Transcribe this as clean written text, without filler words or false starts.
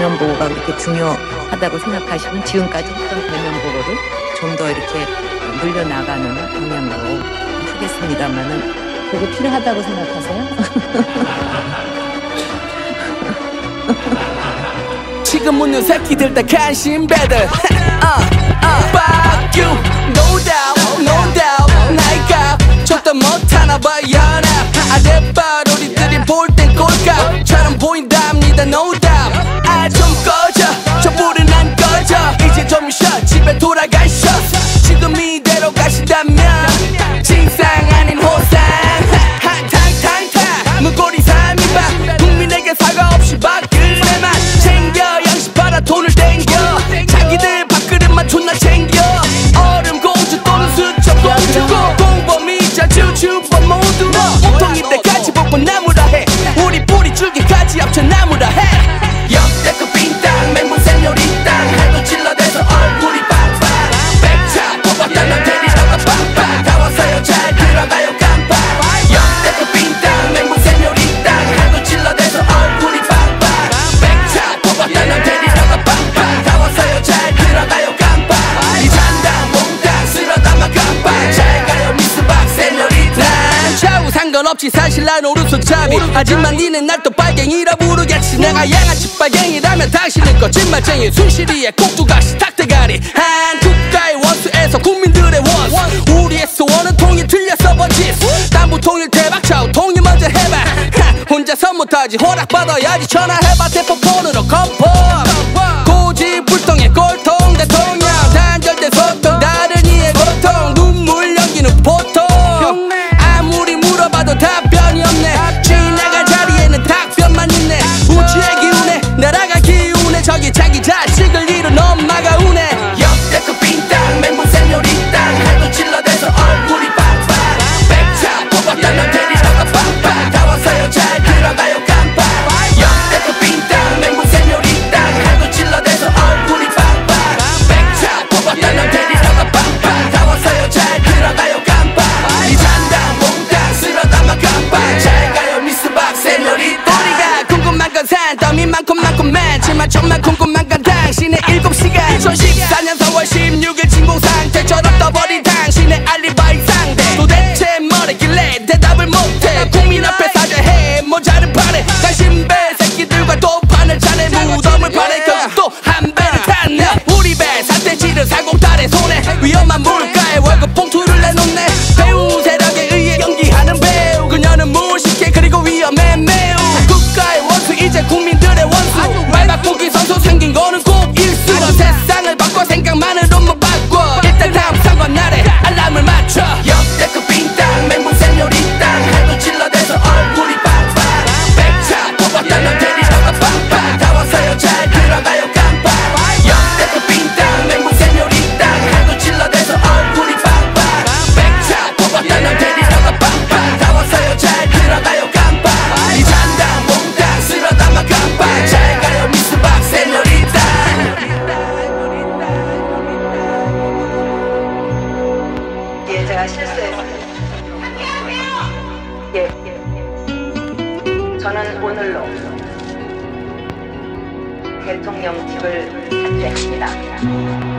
대면 보고가 그렇게 중요하다고 생각하시면 지금까지 했던 대면 보고를 좀 더 이렇게 늘려나가는 방향으로 하겠습니다만은 그게 필요하다고 생각하세요? 지금 묻는 새끼들 다 간신배들 Fuck you, no doubt, no doubt 나이가 줬다 못하나 봐 연합 아랫발 우리들이 볼 땐 꼴값처럼 보인답니다 no doubt 아 좀 꺼져 저 불은 안 꺼져 이제 좀 쉬어 집에 돌아가셔 지금 이대로 가신다면 진상 아닌 호상 탕탕탕 문고리 3인방 국민에게 사과 없이 밥그릇만 챙겨 양식 팔아 돈을 땡겨 자기들 밥그릇만 존나 챙겨 얼음 공주 또는 수첩 공주 공범이자 주주범 모두 몸통일 때까지 복분 나무라 해 우리 뿌리 줄기까지 합쳐 나무라 해 역대급 빈땅 맹문 세뇨리땅 해도 질러대서 얼굴이 빵빵 백차 뽑았다 널 데리러가 빵빵 다 왔어요 잘 들어가요 깜빡 역대급 빈땅 맹문 세뇨리땅 해도 질러대서 얼굴이 빵빵 백차 뽑았다 널 데리러가 빵빵 다 왔어요 잘 들어가요 깜빡 이 잔당 몽땅 쓸어 담아 깜빡 잘 가요 미스박 세뇨리땅 좌우 상관없이 사실 난 오른손잡이 하지만 니는 날 또 빨갱이라 부르겠지 내가 양아치 빨갱이라면 당신은 거짓말쟁이 순실이의 꼭두가시 닭대가리 한 국가의 원수에서 국민들의 원수 우리의 소원은 통일 틀렸어 번지수 남부 통일 대박 좌우 통일 먼저 해봐 혼자서 못하지 허락받아야지 전화해봐 대포폰으로 컴포 고집불통의 꼴통 대통령 단절된 소통 다른 이의 고통 눈물 연기는 보통 아무리 물어봐도 답변이 없네 지나갈 자리에는 닭변만 있네 우주의 기운에 날아갈 기운에 저기 자기 자식을 잃은 엄마가 우네 역대급 빈땅 맹문 세뇨리땅 해도 질러대서 얼굴이 빵빵 백차 뽑았다 널 데리러가 빵빵 다 왔어요 잘 들어가요 깜빡 역대급 빈땅 맹문 세뇨리땅 해도 질러대서 얼굴이 빵빵 백차 뽑았다 널 데리러가 빵빵 다 왔어요 잘 들어가요 깜빡 이 잔당 몽땅 쓸어 담아 깜빡 잘 가요 미스박 세뇨리땅 우리가 궁금한 건 산더미 많고 많지만 정말 궁금한 건 당신의 7시간 2014년 4월 16일 진공 상태처럼 떠버린 당신의 알리바이 상대 도대체 뭐랬길래 대답을 못해 국민 앞에 사죄해 모자를 파네 당신 배 새끼들과 또 판을 차네 무덤을 파네 결국 또 한 배를 탔네 우리 배 사태질은 상공탈의 손에 위험한 물가에 월급 봉투를 내놓네 배우 세력에 의해 연기하는 배우 그녀는 무식해 그리고 위험해 매우 국가의 원수 이제 국민들의 원수 말바꾸기 선수 생긴 거는 꼭 일수 세상을 바꿔 생각만으로 못 바꿔 일단 다음 선거 날에 알람을 맞춰 역대급 빈땅 맹문 세뇨리땅 해도 질러대서 얼굴이 빵빵 백차 뽑았다 널 데리러가 빵빵 다 왔어요 잘 들어가요 깜빡 역대급 빈땅 맹문 세뇨리땅 해도 질러대서 얼굴이 빵빵 백차 뽑았다 널 데리러가 빵빵 다 왔어요 잘 들어가요 깜빡 이 잔당 몽땅 쓸어 담아 깜빡 잘 가요 미스박 세뇨리땅 예, 제가 실수했어요. 예. 저는 오늘로 대통령직을 사퇴합니다.